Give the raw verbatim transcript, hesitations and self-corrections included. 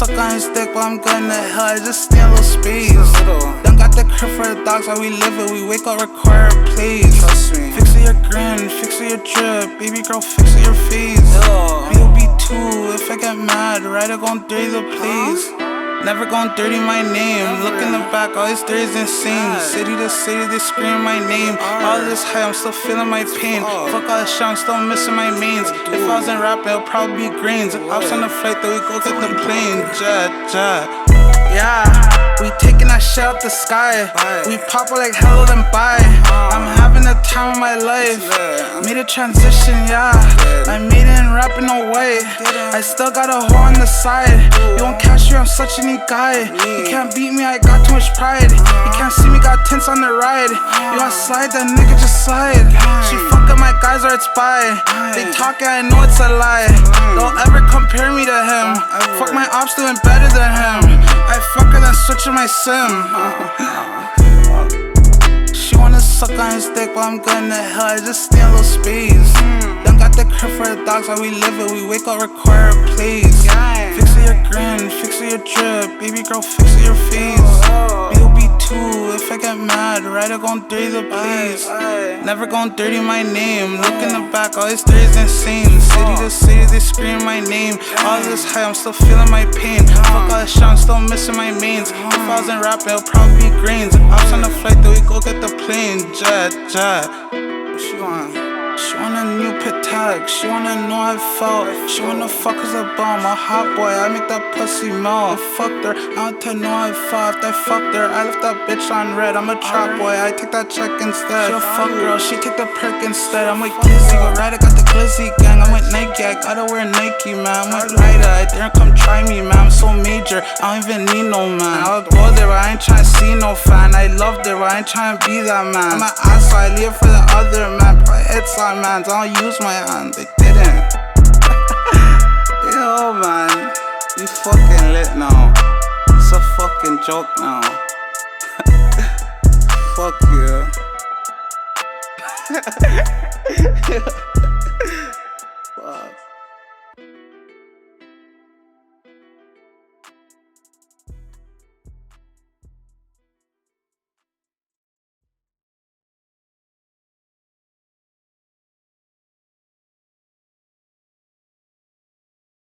suck on his dick, but I'm going to hell. I just stay a little space. Don't got the crib for the dogs, how we live it. We wake up, require a place. Trust me. Fix it your grin, fix it your drip. Baby girl, fix it your face. Yo. You'll be two if I get mad. Right, I gon' dirty the place. Never gon' dirty my name. Look in the back, all this dirty is insane. City to city, they scream my name. All this high, I'm still feeling my pain. Fuck all this shit, I'm still missing my mains. If I wasn't rapping, it'll probably be grains. Ops on the flight, then we go get the plane. Jet, jet. Yeah, we taking that shit out the sky. We pop it like hello then bye. I'm having the time of my life. Made a transition, yeah. I made it in rapping, no way. I still got a hoe on the side. You won't catch you, I'm such a neat guy. You can't beat me, I got too much pride. You can't see me, got tints on the ride. You want slide, that nigga just slide. She fucking my guys or it's by. They talking, I know it's a lie. Don't ever compare me to him. Fuck my ops doing better than him. I fuck her then switching my sim. She wanna suck on his dick, but I'm going to hell. I just stay a little space. Don't got the crib for the dogs, how we live it. We wake up, require a place. Fix it your grin, fix it your drip. Baby girl, fix it your face. You'll be two if I get mad. Right, I gon' dirty the place. Never gon' dirty my name. Look in the back, all this dirty is insane. City to city, they scream my name. All this high, I'm still feeling my pain. Fuck all this shit, I'm still missing my mains. If I wasn't rapping, it'll probably be grains. Ops on the flight, then we go get the plane. Jet, jet. What she want? She want a new pit tag, she wanna know how I felt. She wanna fuck us a bum, a hot boy, I make that pussy melt. I fucked her, I don't tell know how I felt. After I fucked her, I left that bitch on red. I'm a trap boy, I take that check instead. She a fuck girl, she take the perk instead. I'm with Kizzy, go ride, I got the glizzy gang. I'm with Nike, I gotta wear Nike, man. I'm with Ryder, I dare come try me, man. I'm so major, I don't even need no man. I'll go there, but I ain't tryna see no fan. I loved her, but I ain't tryna be that man. I'm an ass, so I leave it for the other man. Probably it's on man, I don't use my hand, they didn't. Yo man, we fucking lit now. It's a fucking joke now. Fuck you.